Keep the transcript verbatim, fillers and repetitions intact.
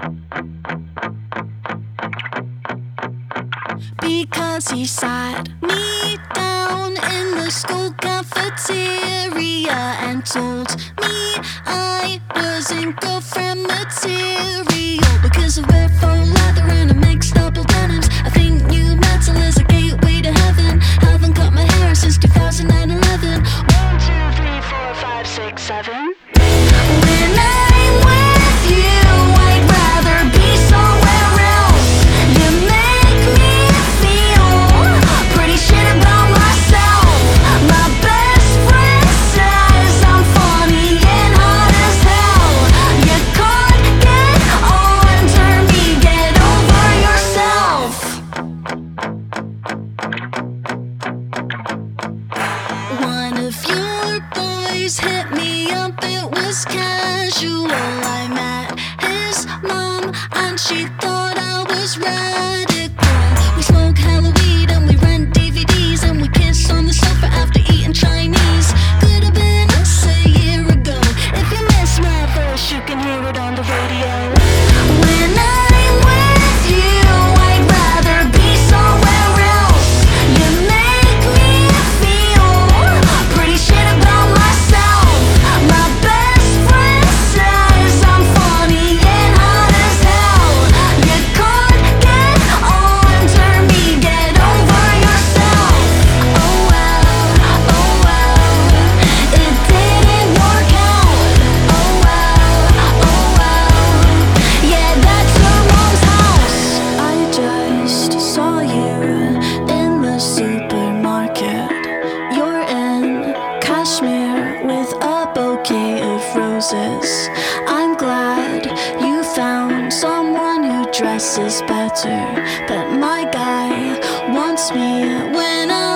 Because he sat me down in the school cafeteria and told me I wasn't girlfriend material because I wear faux leather and I mix double denims. I think new metal is a gateway to heaven. Haven't cut my hair since two thousand eleven. One, two, three, four, five, six, seven. When I'm with you, I'd rather be somewhere else. You make me feel pretty shit about myself. My best friend says I'm funny and hot as hell. You can't get on to me, get over yourself. One of your boys hit me up, it was casual. I met his mom and she thought I was radical. We smoke hella weed and we rent D V Ds and we kiss on the sofa after eating Chinese. Could have been us a year ago. If you miss my verse, you can hear it on the radio. When I'm with you, I'd rather be somewhere else. You make me feel pretty shit about myself. My best friend says I'm funny and hot as hell. You can't get on to me, get over yourself. Oh well, oh well, it didn't work out. Oh well, oh well, yeah, that's her mom's house. I just saw you in the supermarket. You're in cashmere with a bouquet of roses. I'm glad you found someone who dresses better, but my guy wants me when I'm